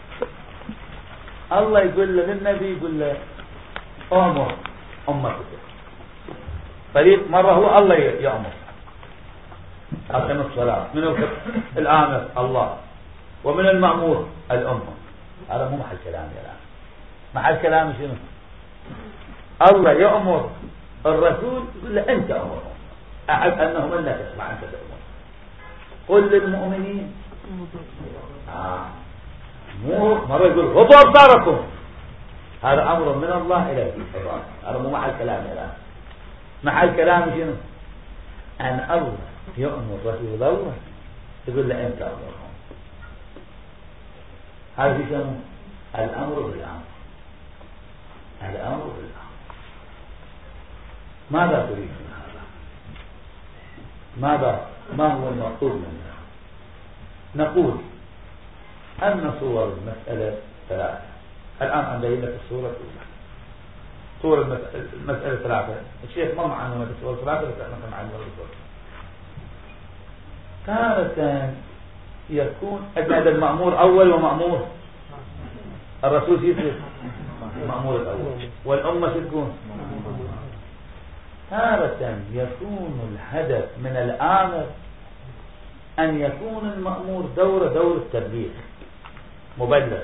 Speaker 1: الله يقول له للنبي يقول له أمر أمتك، فريق مرة هو الله يأمر أقم الصلاة، من الآمر الله ومن المأمور الأمة. هذا مو محل كلام يا الآن، محل كلام شنو؟ الله يأمر الرسول يقول له أنت أمر، أحب أنهم لا تسمع أنت تأمر، قل للمؤمنين آه. مو مرة يقول غضوا أبصاركم، هذا أمر من الله إلى العباد، هذا مو محل كلام يا الآن. محل كلام شنو؟ أن الله يأمر رسول الله يقول له أنت أمرهم، هذا يسمى الأمر بالأمر. الأمر بالأمر ماذا تريد من هذا؟ ماذا ما هو المطلوب منه؟ نقول أن صور المسألة ثلاثة. الآن أبين لك الصورة الأولى، صور المسألة ثلاثة. الشيخ ما معنا الصور ثلاثة بس احنا معنا الصور. تارة يكون هذا المأمور أول ومأمور الرسول يصير المأمور الأول والأمة تكون. تارة يكون الهدف من الآمر أن يكون المأمور دور دور التبليغ، مبلغ،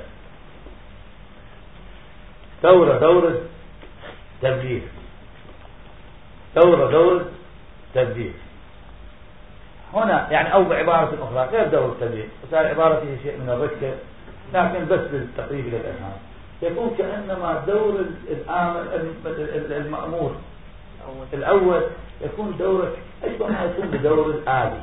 Speaker 1: دور دور تبليغ، دور دور تبليغ. هنا يعني أو بعبارة أخرى غير دور التبليغ، وصار عبارة فيه شيء من الركة، لكن بس للتقريب للإلهام يكون كأنما دور الآمر المأمور الأول يكون دوره أيضا ما يكون بدور الآلي،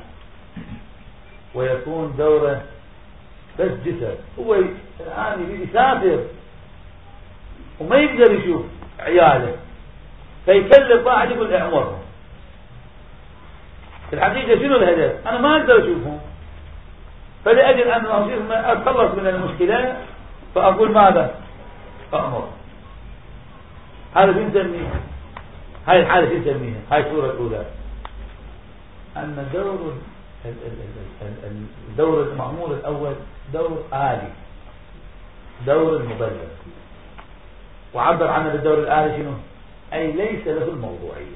Speaker 1: ويكون دوره بس جسد. هو الآن يريد يسافر وما يقدر يشوف عياله، فيكلف واحد يقول اعمرهم. في الحقيقة شنو الهدف؟ أنا ما أقدر أشوفهم، فلأجل أن أتخلص من المشكلة فأقول ماذا؟ أأمر. هذا شو نسميه؟ هاي الحالة شو نسميها؟ هاي الصورة الأولى أن دور الدور المأمور الأول دور آلي، دور المبلغ، وعبر عنه بالدور الآلي شنو؟ أي ليس له الموضوعية.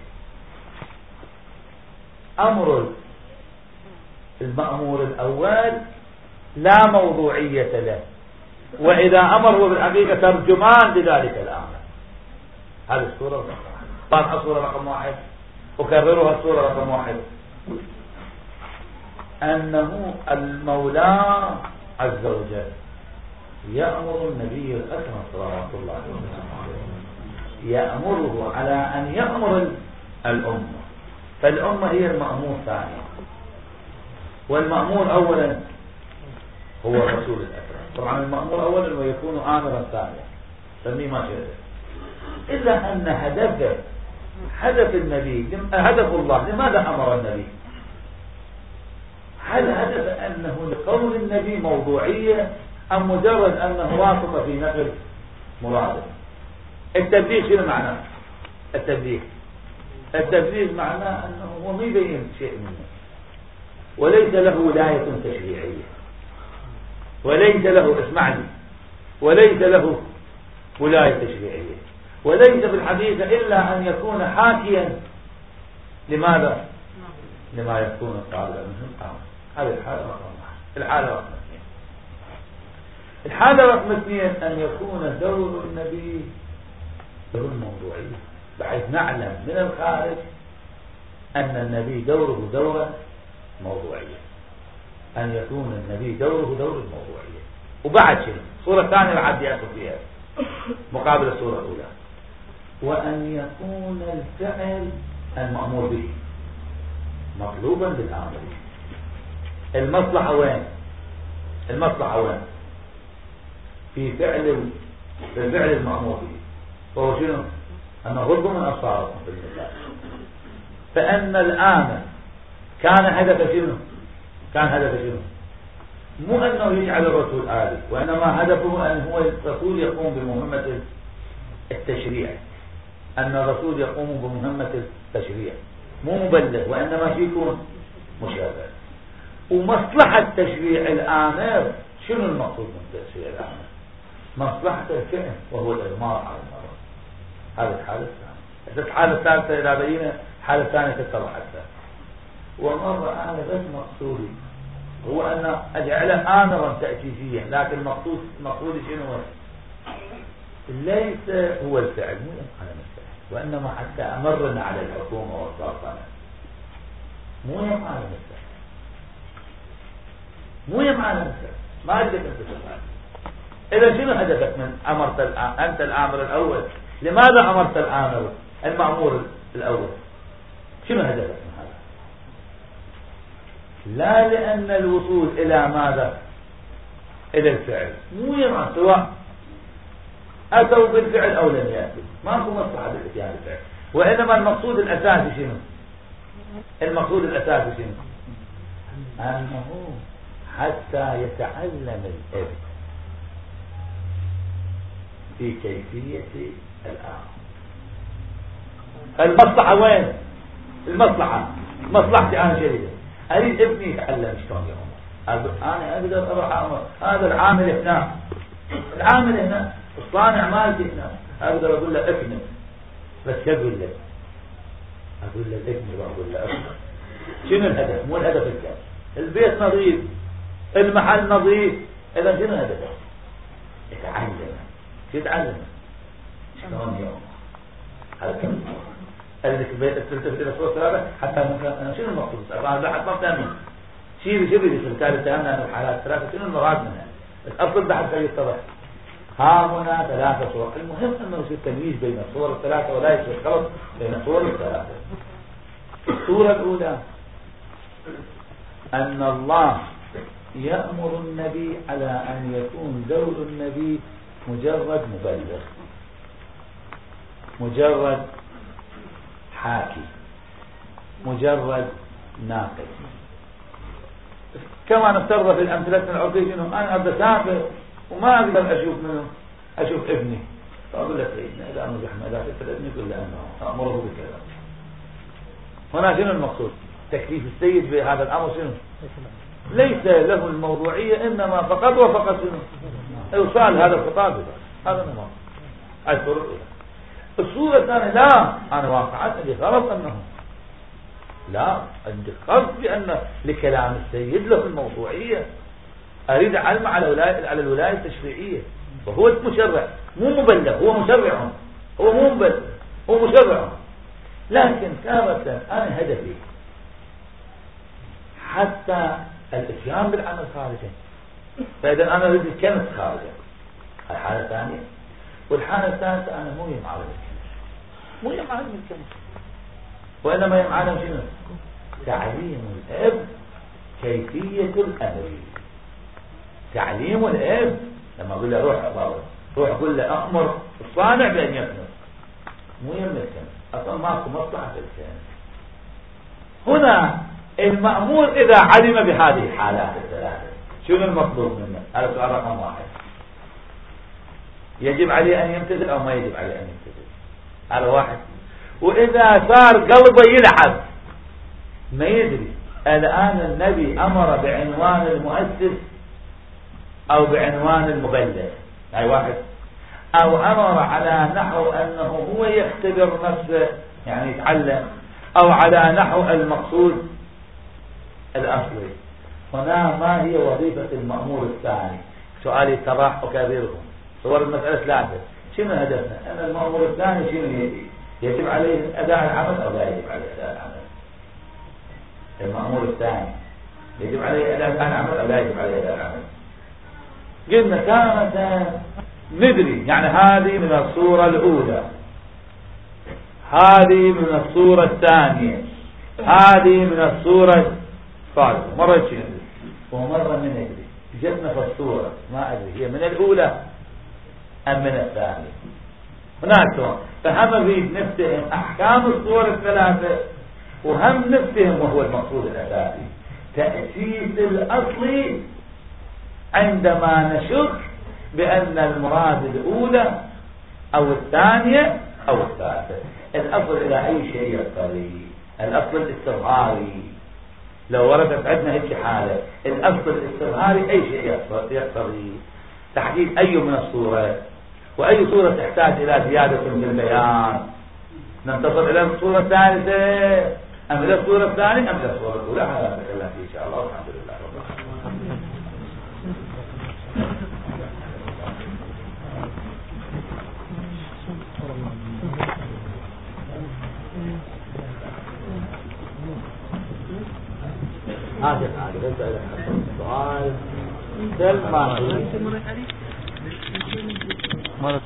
Speaker 1: أمر المأمور الأول لا موضوعية له، وإذا أمره بالحقيقة ترجمان لذلك الأمر. هذه الصورة طبعا الصورة رقم واحد، أكررها الصورة رقم واحد، أنه المولى عز وجل يأمر النبي الأكرم صلوات الله عليه وسلم، يأمره على أن يأمر الأمة، فالأمة هي المأمور ثانيا، والمأمور أولا هو الرسول الأكرم. طبعا المأمور أولا ويكون آمرا ثانيا، سميه ما شئت. إلا أن هدف هدف النبي هدف الله لماذا أمر النبي؟ هل هدف أنه لقول النبي موضوعية أم مجرد أنه واثق في نقل مراده؟ التبليغ شنو معناه؟ التبليغ التبليغ معناه أنه هو ما يبين شيء منه، وليس له ولاية تشريعية، وليس له اسمعني وليس له ولاية تشريعية، وليس في الحقيقة إلا أن يكون حاكيا لماذا؟ لما يكون الطالب منهم أمر. هذه الحالة رقم واحد. الحالة رقم اثنين الحالة رقم اثنين أن يكون دور النبي له الموضوعية، بحيث نعلم من الخارج أن النبي دوره دورا موضوعية، أن يكون النبي دوره دور الموضوعية. وبعد شيء صورة ثانية العبد يأخذ فيها مقابل الصورة الأولى، وأن يكون الفعل المأمور به مطلوبا بالآمرين. المصلحة وين؟ المصلحة وين؟ في فعل في فعل المأمور به، وهو شنو؟ أن غض من أبصاركم في المثال. فأن الآمر كان هدف شنو؟ كان هدف شنو؟ مو أنه يجعل الرسول آلي، وإنما هدفه أن هو الرسول يقوم بمهمة التشريع، أن الرسول يقوم بمهمة التشريع، مو مبلغ، وإنما يكون مشرع. ومصلحة تشريع الآمر شنو المقصود من تشريع الآمر؟ مصلحة الفعل، وهو الإغمار على المرض. هذه الحالة الثانية. الحالة الثالثة إذا بينا الحالة الثانية تتضح أكثر. ومرة أنا بس مقصودي هو أن أجعله آمرا تأسيسيا، لكن مقصود مقصودي شنو هو؟ ليس هو الفعل، مو على الفعل، وإنما حتى أمرنا على الحكومة والسلطنة، مو يم على الفعل، مو يم على الفعل. ما أجدك أنت تفعل. إذا شنو هدفك من أمرت أنت الآمر الأول؟ لماذا أمرت الآمر المأمور الأول؟ شنو هدفك من هذا؟ لا لأن الوصول إلى ماذا؟ إلى الفعل، مو يم سواء أتوا بالفعل أو لم يأتوا، ماكو مصلحة بالإتيان بالفعل، وإنما المقصود الأساسي شنو؟ المقصود الأساسي شنو؟ أنه حتى يتعلم الابن في كيفية الآمر. المصلحة وين؟ المصلحة مصلحتي أنا شريكة، أريد ابني يتعلم شلون يأمر، أنا أقدر أروح أمر هذا العامل هنا، العامل هنا، الصانع مالتي هنا، أقدر أقول له ابنك، بس أقول له أقول له ابني وأقول له ابنك. شنو الهدف؟ مو الهدف الكامل. البيت نظيف، المحل نظيف، إذا شنو هدفه؟ يتعلم. شو يتعلم؟ شلون يوم هذا كم قال لك تلتفت إلى صورة ثلاثة حتى أنا شنو المقصود؟ أنا بحث ما بتعمل شيء بشبه في الكتاب اتهمنا أن الحالات ثلاثة شنو المراد منها؟ بس أصل بحث يتضح. ها هنا ثلاثة صور، المهم أنه يصير تمييز بين الصور الثلاثة ولا يصير خلط بين الصور الثلاثة. الصورة الأولى أن الله يأمر النبي على أن يكون دور النبي مجرد مبلغ، مجرد حاكي، مجرد ناقل. كما نفترض في الأمثلة العرفية إنه أنا أبدأ أسافر وما أقدر أشوف منه أشوف ابني، فأقول لك سيدنا إذا أمر بحمد لا تسأل ابني كل أنه أمره بكذا. هنا شنو المقصود؟ تكليف السيد بهذا الأمر شنو؟ ليس له الموضوعية، إنما فقط وفقط شنو؟ إوصال هذا الخطاب بس. هذا النمط أي طرق إلى الصورة الثانية. لا أنا واقعا عندي غلط أنه لا عندي قصد بأن لكلام السيد له الموضوعية، أريد علم على الولاية على الولاية التشريعية، وهو مشرع مو مبلغ، هو مشرع، هو مو مبلغ هو مشرع. لكن تارة أنا هدفي حتى الاتيان بالعمل خارجا، فإذا أنا أريد الكنس خارجا، هاي حالة ثانية. والحالة الثالثة أنا مو يمعلم الكنس، مو يمعلم الكنس، وإنما يمعلم شنو؟ تعليم الأب كيفية الأمر. تعليم الأب لما أقول له روح أبابا روح أقول له أأمر الصانع بأن يكنس، مو يم الكنس، أصلا ماكو مصلحة في الكنس. هنا المأمور إذا علم بهذه الحالات الثلاثة شنو المطلوب منه؟ هذا سؤال رقم واحد. يجب عليه أن يمتثل أو ما يجب عليه أن يمتثل؟ هذا واحد. وإذا صار قلبه يلعب ما يدري الآن النبي أمر بعنوان المؤسس أو بعنوان المبلغ، هاي واحد. أو أمر على نحو أنه هو يختبر نفسه يعني يتعلم، أو على نحو المقصود الأصلي. هنا ما هي وظيفة المأمور الثاني؟ سؤالي اتضح أكابركم. صور المسألة ثلاثة. شنو هدفنا؟ أن المأمور الثاني شنو يجب؟ يجب عليه أداء العمل أو لا يجب عليه أداء العمل؟ المأمور الثاني يجب عليه أداء العمل أو لا يجب عليه أداء العمل؟ قلنا كانت ندري يعني هذه من الصورة الأولى، هذه من الصورة الثانية، هذه من الصورة الثالثة. مرة شيء ومرة من ندري جتنا في الصورة ما أدري هي من الأولى أم من الثانية. هناك فهم نريد نفتهم أحكام الصور الثلاثة، وهم نفتهم وهو المقصود الأساسي تأسيس الأصل عندما نشك بأن المراد الأولى أو الثانية أو الثالثة. الأصل إلى أي شيء يقتضي؟ الأصل الاستظهاري. لو وردت عندنا هيك حالة الأصل الاستظهاري أي شيء يقتضي تحديد أي من الصورة، وأي صورة تحتاج إلى زيادة في البيان. ننتصر إلى الصورة الثالثة أم إلى الصورة الثانية أم إلى الصورة الأولى؟ هذا نتكلم فيه إن شاء الله والحمد لله رب العالمين. هذا هذا ليس سؤال سلم ما
Speaker 4: مرت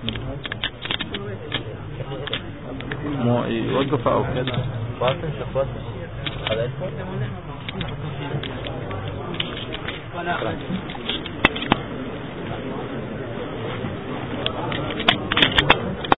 Speaker 4: مو يوقف او كده باطن شخص هذا